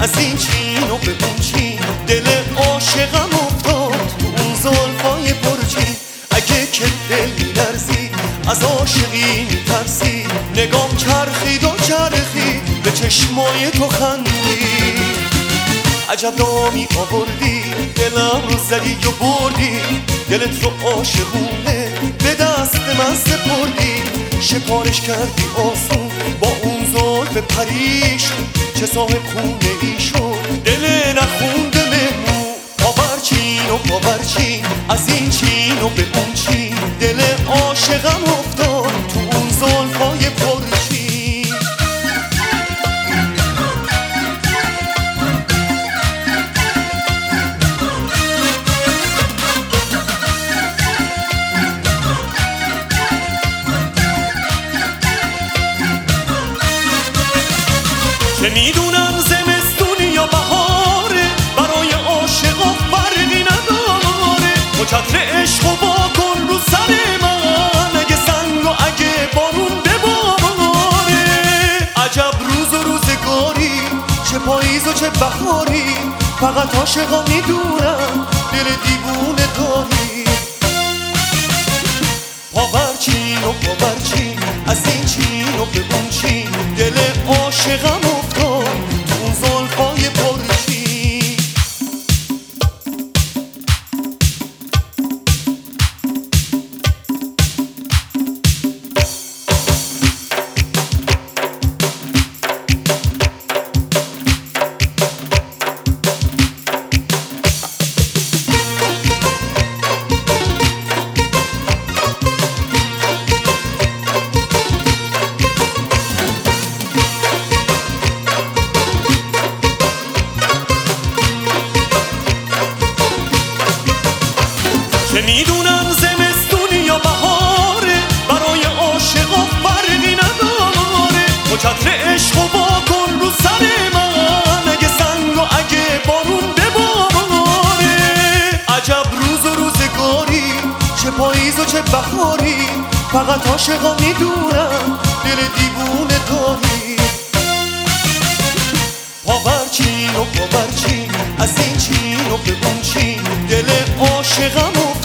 از این چین و به اون چین دل عاشقم افتاد تو اون زلفای پرچین. اگه که دل می‌لرزی از عاشقی می‌ترسی، نگام چرخید و چرخید به چشمای تو خندید. عجب رامی آوردی دلم رو زدی و بردی، دلت رو عاشقونه به دست من سپردی. شکارش کردی آسون با اون زلف پریشون، چه صاحب خونه ای شد دل نخونده مهمون. پاورچین و پاورچین از این چین و به اون چین دل عاشقم افتاد تو اون زلفای پرچین. چه میدونم زمستون یا بهاره، برای عاشقا فرقی نداره. تو چتر عشق و واکن رو سر من، اگه سنگ و اگه بارون بباره. عجب روز و روزگاری، چه پاییز و چه بهاری، فقط عاشقا میدونم دل دیوونه داری. پاورچین و پاورچین از این چین و به اون چین دل عاشقم افتاد تو اون زلفای پرچین. چه میدونم زمستون یا بهاره، برای عاشقا فرقی نداره. تو چتر عشق و واکن رو سر من، اگه سنگ و اگه بارون بباره. عجب روز و روزگاری، چه پاییز و چه بهاری، فقط عاشقا میدونم دل دیوونه داری. پاورچین و پاورچین از این چین و به اون چین دل عاشقم